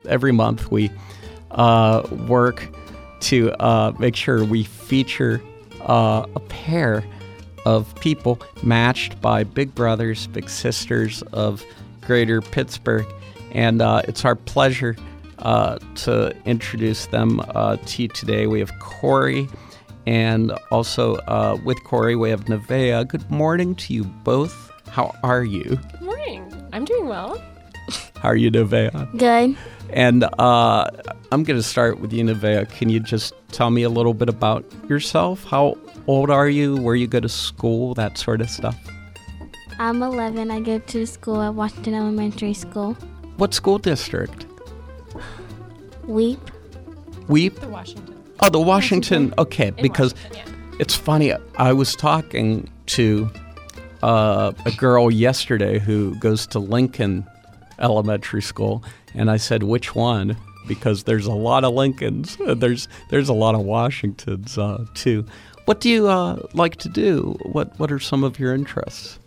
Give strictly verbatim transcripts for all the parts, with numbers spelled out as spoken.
every month we uh, work to uh, make sure we feature uh, a pair of people matched by big brothers, big sisters of Greater Pittsburgh. And uh, it's our pleasure uh, to introduce them uh, to you today. We have Corey, and also uh, with Corey, we have Nevaeh. Good morning to you both. How are you? Good morning. I'm doing well. How are you, Nevaeh? Good. And uh, I'm going to start with you, Nevaeh. Can you just tell me a little bit about yourself? How old are you? Where you go to school? That sort of stuff. I'm eleven. I go to school at Washington Elementary School. What school district? Weep. Weep? The Washington. Oh, the Washington. Okay, In because Washington, yeah. It's funny. I was talking to uh, a girl yesterday who goes to Lincoln Elementary School, and I said, which one? Because there's a lot of Lincolns. There's there's a lot of Washingtons, uh, too. What do you uh, like to do? What What are some of your interests?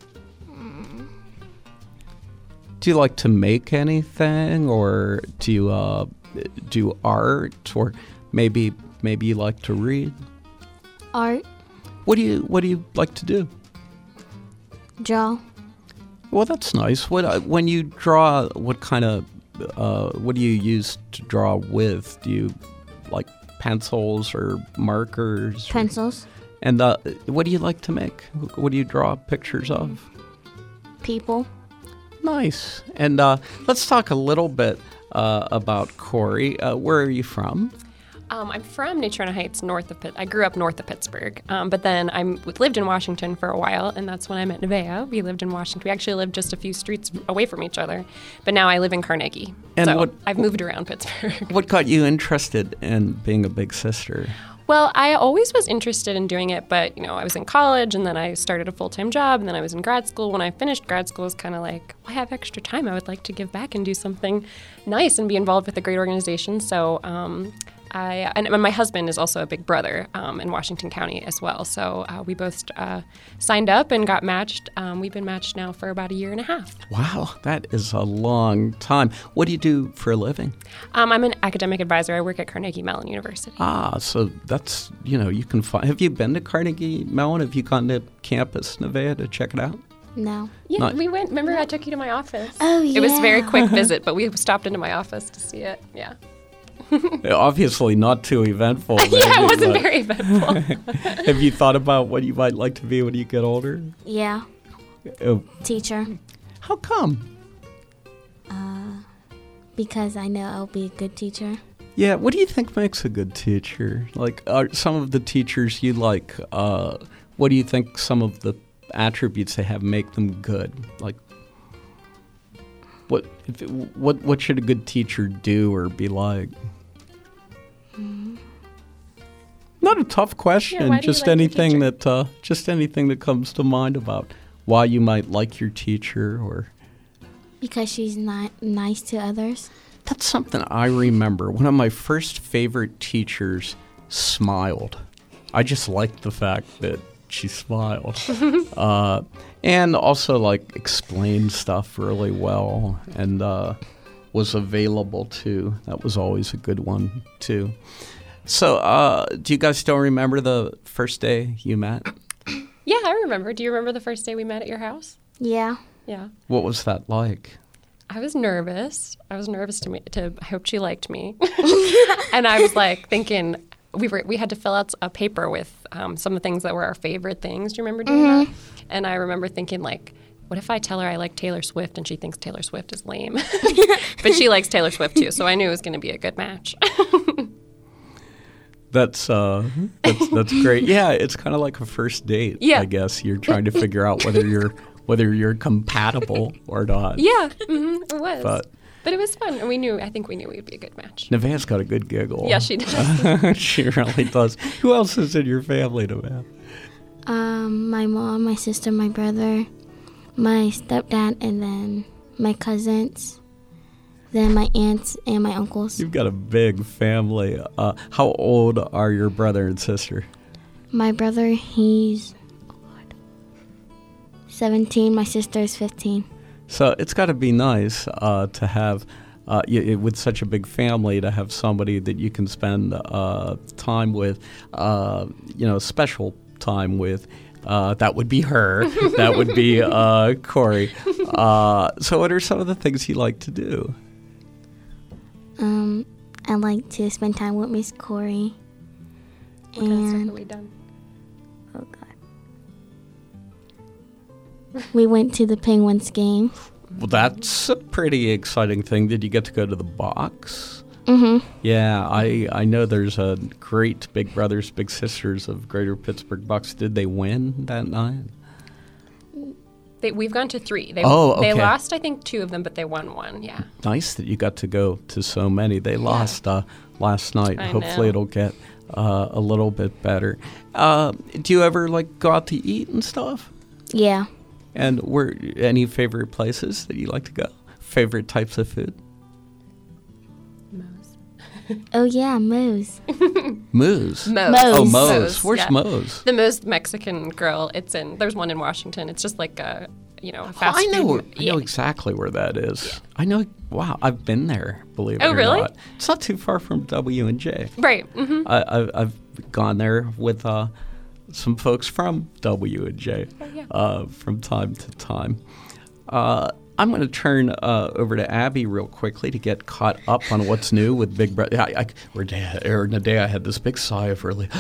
Do you like to make anything, or do you uh, do art, or maybe maybe you like to read? Art. What do you What do you like to do? Draw. Well, that's nice. What uh, when you draw, what kind of uh, what do you use to draw with? Do you like pencils or markers? Pencils. And uh, what do you like to make? What do you draw pictures of? People. Nice. And uh, let's talk a little bit uh, about Corey. Uh, where are you from? Um, I'm from Natrona Heights, north of Pitt. I grew up north of Pittsburgh, um, but then I lived in Washington for a while, and that's when I met Nevaeh. We lived in Washington. We actually lived just a few streets away from each other, but now I live in Carnegie. And so what, I've moved around Pittsburgh. What got you interested in being a big sister? Well, I always was interested in doing it, but, you know, I was in college, and then I started a full-time job, and then I was in grad school. When I finished grad school, it was kind of like, well, I have extra time. I would like to give back and do something nice and be involved with a great organization. So um, I, and my husband is also a big brother um, in Washington County as well. So uh, we both uh, signed up and got matched. Um, we've been matched now for about a year and a half. Wow, that is a long time. What do you do for a living? Um, I'm an academic advisor. I work at Carnegie Mellon University. Ah, so that's, you know, you can find. Have you been to Carnegie Mellon? Have you gone to campus, Nevaeh, to check it out? No. Yeah, Not- we went. Remember, I took you to my office. Oh, yeah. It was a very quick visit, but we stopped into my office to see it. Yeah. Obviously not too eventful. yeah, maybe, it wasn't but very eventful. Have you thought about what you might like to be when you get older? Yeah. Uh, Teacher. how come? Because I know I'll be a good teacher. Yeah, what do you think makes a good teacher? Like, are some of the teachers you like, uh, what do you think some of the attributes they have make them good? Like, what if it, what what should a good teacher do or be like? Not a tough question. Yeah, why do you just like your anything teacher? that uh, just anything that comes to mind about why you might like your teacher, or Because she's not nice to others. that's something I remember. One of my first favorite teachers smiled. I just liked the fact that she smiled. uh, and also, like, explained stuff really well and uh, was available, too. That was always a good one, too. So, uh, do you guys still remember the first day you met? Yeah, I remember. Do you remember the first day we met at your house? Yeah. Yeah. What was that like? I was nervous. I was nervous to me. To I hope she liked me, and I was like thinking we were we had to fill out a paper with um, some of the things that were our favorite things. Do you remember doing that? And I remember thinking like, what if I tell her I like Taylor Swift and she thinks Taylor Swift is lame, but she likes Taylor Swift too. So I knew it was going to be a good match. That's uh, that's that's great. Yeah, it's kind of like a first date. Yeah. I guess you're trying to figure out whether you're whether you're compatible or not. yeah, hmm it was. But But it was fun, and we knew. I think we knew we'd be a good match. Nevaeh's got a good giggle. Yeah, she does. She really does. Who else is in your family, Nevaeh? Um, my mom, my sister, my brother, my stepdad, and then my cousins, then my aunts and my uncles. You've got a big family. Uh, how old are your brother and sister? My brother, he's seventeen. My sister is fifteen. So it's got to be nice uh, to have uh, you, with such a big family, to have somebody that you can spend uh, time with, uh, you know, special time with. Uh, that would be her. That would be uh, Corey. Uh, so what are some of the things you like to do? Um, I like to spend time with Miss Corey. What kind of stuff And have we done? oh God, we went to the Penguins game. Well, that's a pretty exciting thing. Did you get to go to the box? Mhm. Yeah, I, I know there's a great Big Brothers Big Sisters of Greater Pittsburgh Bucks. Did they win that night? They, we've gone to three. They, Oh, They okay. lost, I think, two of them, but they won one. Yeah. Nice that you got to go to so many. They lost uh, last night. I Hopefully know. it'll get uh, a little bit better. Uh, do you ever like go out to eat and stuff? Yeah. And where any favorite places that you like to go? Favorite types of food? Oh yeah, Moe's. Moe's. Moe's. Oh, Moe's. Moe's. Where's yeah. Moe's? The Moe's Mexican Grill. It's in. There's one in Washington. It's just like a, you know, a Oh, fast I know. food. I know exactly where that is. I know. Wow, I've been there. Believe it Oh, or really? not. It's not too far from W and J. Right. hmm I, I, I've gone there with uh, some folks from W and J Oh, yeah. uh, from time to time. Uh, I'm going to turn uh, over to Abby real quickly to get caught up on what's new with Big Brother. I, I, or Nadea had this big sigh of relief.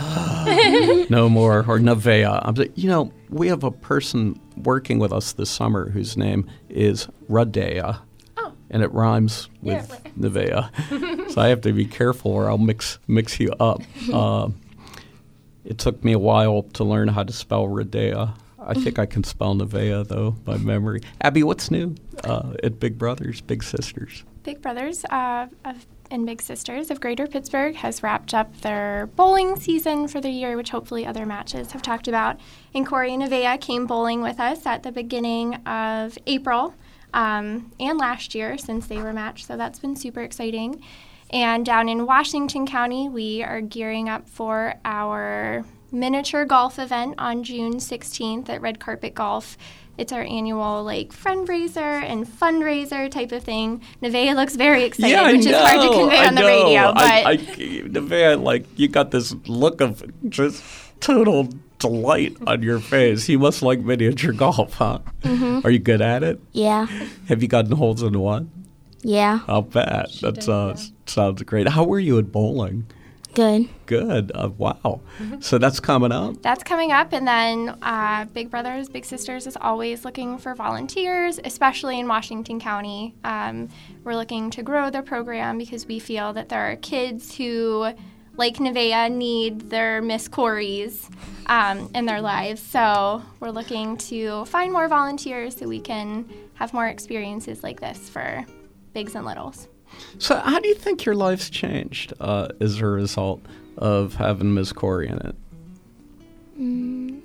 No more. Or Nevaeh. I'm like, you know, we have a person working with us this summer whose name is Radea. Oh. And it rhymes with Yeah. Nevaeh. So I have to be careful or I'll mix mix you up. Uh, it took me a while to learn how to spell Radea. I think I can spell Nevaeh, though, by memory. Abby, what's new uh, at Big Brothers, Big Sisters? Big Brothers uh, of, and Big Sisters of Greater Pittsburgh has wrapped up their bowling season for the year, which hopefully other matches have talked about. And Corey and Nevaeh came bowling with us at the beginning of April um, and last year since they were matched, so that's been super exciting. And down in Washington County, we are gearing up for our miniature golf event on June sixteenth at Red Carpet Golf. It's our annual like fundraiser and fundraiser type of thing. Nevaeh looks very excited, yeah, I which know, is hard to convey I on the know. radio. But I, I, Nevaeh, like, you got this look of just total delight on your face. You must like miniature golf, huh? Mm-hmm. Are you good at it? Yeah. Have you gotten holes in one? Yeah. I'll bet. She That did, sounds, yeah. sounds great. How were you at bowling? Good. Good. Uh, wow. So that's coming up? that's coming up. And then uh, Big Brothers, Big Sisters is always looking for volunteers, especially in Washington County. Um, we're looking to grow the program because we feel that there are kids who, like Nevaeh, need their Miss Corys um, in their lives. So we're looking to find more volunteers so we can have more experiences like this for bigs and littles. So how do you think your life's changed uh, as a result of having Miss Corey in it? Mm,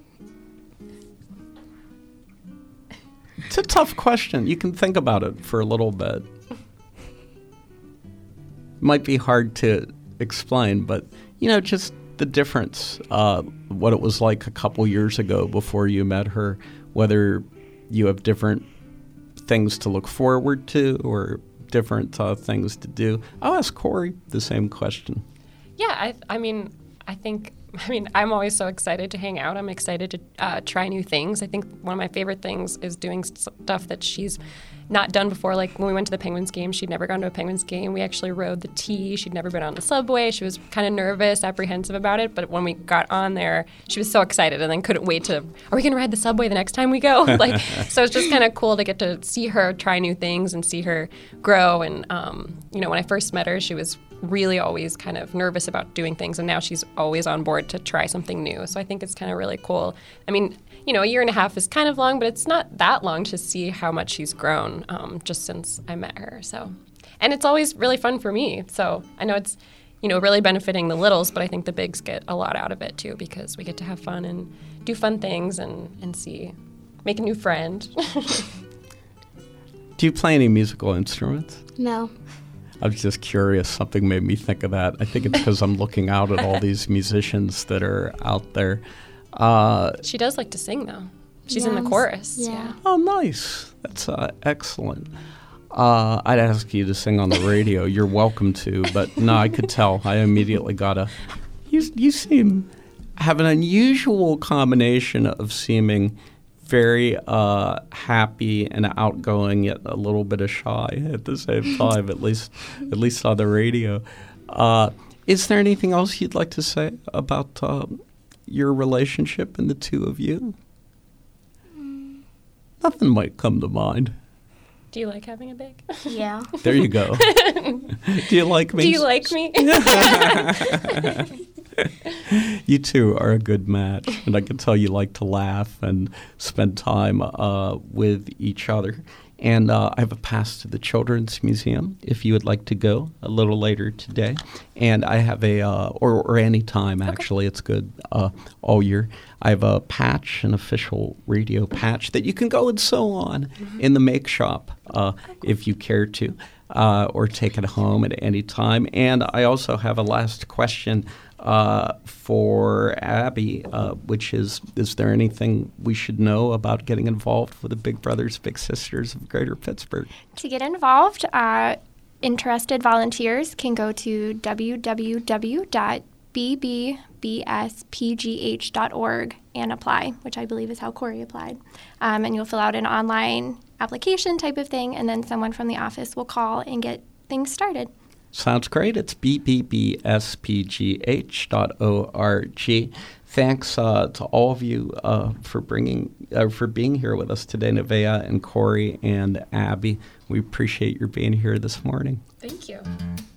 It's a tough question. You can think about it for a little bit. Might be hard to explain, but, you know, just the difference, uh, what it was like a couple years ago before you met her, whether you have different things to look forward to or different uh, things to do. I'll ask Corey the same question. Yeah, I, I mean, I think, I mean, I'm always so excited to hang out. I'm excited to uh, try new things. I think one of my favorite things is doing stuff that she's not done before. Like when we went to the Penguins game, she'd never gone to a Penguins game. We actually rode the T. She'd never been on the subway. She was kind of nervous, apprehensive about it. But when we got on there, she was so excited and then couldn't wait to, are we going to ride the subway the next time we go? Like, so it's just kind of cool to get to see her try new things and see her grow. And, um, you know, when I first met her, she was really always kind of nervous about doing things, and now she's always on board to try something new. So I think it's kind of really cool. I mean, you know, a year and a half is kind of long, but it's not that long to see how much she's grown um, just since I met her. So, and it's always really fun for me. So I know it's, you know, really benefiting the littles, but I think the bigs get a lot out of it too, because we get to have fun and do fun things and, and see, make a new friend. Do you play any musical instruments? no. I was just curious. Something made me think of that. I think it's because I'm looking out at all these musicians that are out there. Uh, She does like to sing, though. She's in Yes, the chorus. yeah. Yeah. oh, nice. That's uh, excellent. Uh, I'd ask you to sing on the radio. You're welcome to, but no, I could tell. I immediately got a. You you seem have an unusual combination of seeming very uh, happy and outgoing, yet a little bit of shy at the same time. At least, at least on the radio. Uh, is there anything else you'd like to say about uh, your relationship and the two of you? Mm. Nothing might come to mind. Do you like having a big? Yeah. There you go. Do you like me? Do you like me? You two are a good match, and I can tell you like to laugh and spend time uh, with each other. And uh, I have a pass to the Children's Museum if you would like to go a little later today. And I have a, uh, or, or any time actually, okay. It's good uh, all year. I have a patch, an official radio patch that you can go and sew on mm-hmm. in the make shop uh, if you care to, uh, or take it home at any time. And I also have a last question uh, for Abby, uh, which is, is there anything we should know about getting involved with the Big Brothers Big Sisters of Greater Pittsburgh? To get involved, uh, interested volunteers can go to w w w dot b b b s p g h dot org and apply, which I believe is how Corey applied. Um, and you'll fill out an online application type of thing, and then someone from the office will call and get things started. Sounds great. It's b b b s p g h dot org. Thanks uh, to all of you uh, for bringing uh, for being here with us today, Nevaeh and Corey and Abby. We appreciate your being here this morning. Thank you.